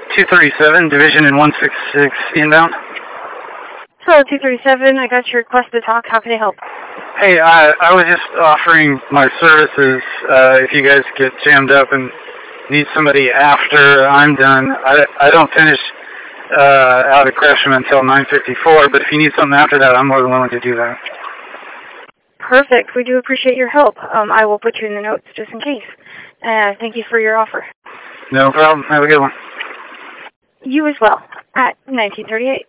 237, Division in 166, inbound. Hello, 237. I got your request to talk. How can I help? Hey, I was just offering my services if you guys get jammed up and need somebody after I'm done. I don't finish out of Gresham until 9:54, but if you need something after that, I'm more than willing to do that. Perfect. We do appreciate your help. I will put you in the notes just in case. Thank you for your offer. No problem. Have a good one. You as well. At 1938.